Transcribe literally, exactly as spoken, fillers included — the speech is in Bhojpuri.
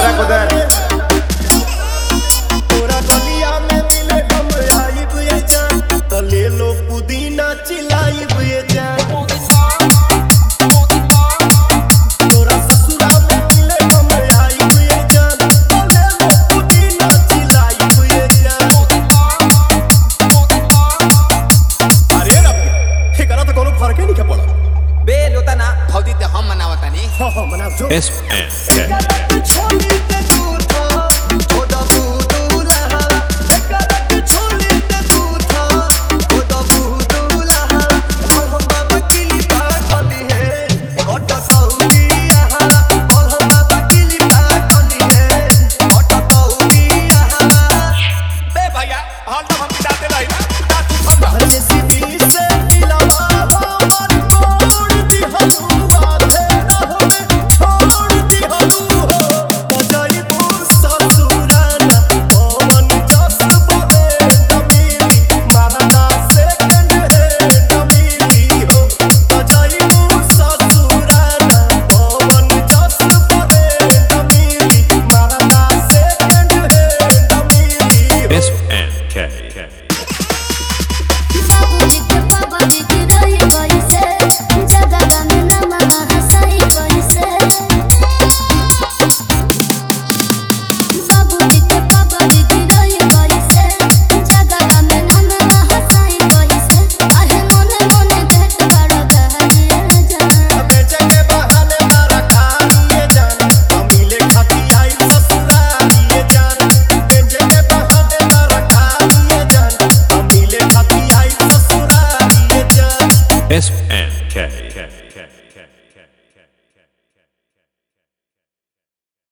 सारा कुदर तोरा गलिया में मिले हम आइब ये जान तो ले लो पुदीना चिलाइब ये जान तोरा ससुरा में मिले हम आइब ये जान तो ले लो पुदीना चिलाइब ये जान। अरे रब्बी एकरा तो कोनो फर्क ही नहीं पड़ा बे लोता ना भौजी ते हम मनावता नी हां हां मना जो एस एन के छोली ते तू था छोड़ा बुदुला एकरा के छोली ते तू था छोड़ा बुदुला और हम बाबा किली का खली है ऑटो सऊदिया और हम बाबा किली का खली है ऑटो सऊदिया। बे भैया हाल तो हम बिताते रही ना ना तू समझ हमें सीधी से मिलावा मन तोड़ दी हलवा थे हमें छोड़ दी हलवा बजाई बुर ससुराना मन जस बने नमीली मारना सेकंड है नमीली हो बजाई बुर ससुराना मन जस बने नमीली मारना सेकंड है नमीली हो। एस एन के बाबूजी के बाबाजी के रही कैसे ज्यादा गान ना मना हंसाई कैसे बाबूजी के बाबाजी के रही कैसे ज्यादा गान ना मना हंसाई कैसे आहे मोने मोने देख बड़ा गहरे जान बेचे के बहाने मारा खाइए जान अमीले खाती आई ससुरालिए जान बेचे के बहाने मारा खाइए जान अमीले खाती आई ससुरालिए जान। S N